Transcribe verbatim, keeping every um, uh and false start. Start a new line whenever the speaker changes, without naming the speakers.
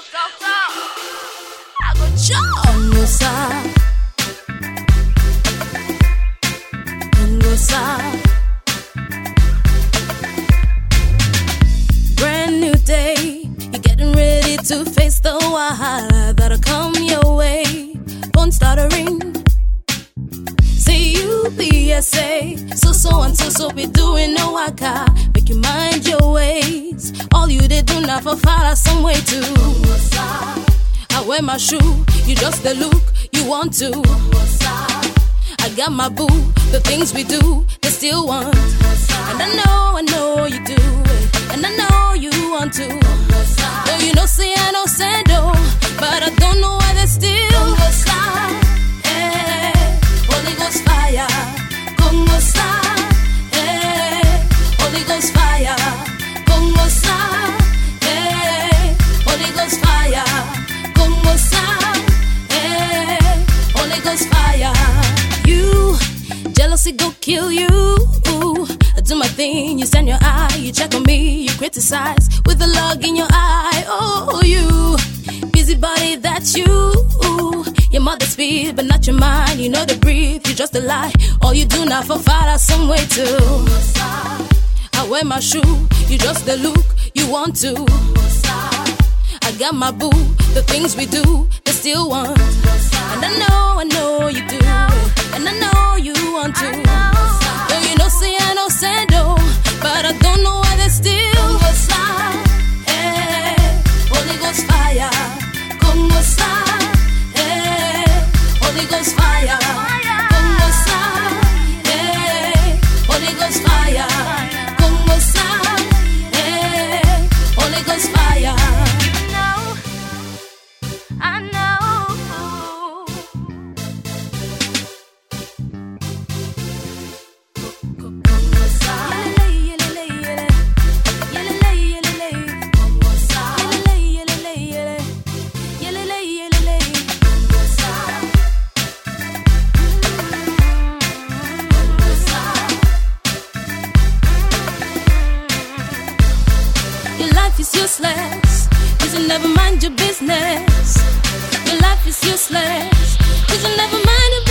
Doctor, I go chop.
Ngosa, Ngosa. Brand new day, you're getting ready to face the wahala that'll come your way. Phone start a ring. Say you P S A, so so and so so we doing no waka. Make you mind your ways. All you did do now for follow some way to. I wear my shoe, you just the look you want to. I got my boo, the things we do, they still want. And I know, I know you do it, and I know you want to. Though you know say I know say no, but I don't know why they still. Hey, Holy Ghost fire, Congo star. Hey, Holy Ghost fire, Congo star. Hey, Holy Ghost fire, Congo star. Hey, Holy Ghost fire. You jealousy go kill you. Ooh, I do my thing, you send your eye, you check on me, you criticize with a log in your eye. Oh, you busybody that you. Ooh, your mother speed, but not your mind. You know the breathe, you just a lie. All you do now for follow some way to. I wear my shoe, you just the look you want to. I got my boo, the things we do, they still want. And I know, I know you do it, and I know you want to. Though you know say I know say no, but I don't know why they still. Hey, Holy Ghost fire, Congo star. Hey, Holy Ghost fire, Congo star. Hey, Holy Ghost fire, Congo star. Hey, Holy Ghost fire.
I know.
Your life is useless, cause you never mind your business. Your life is useless, cause you never mind your business.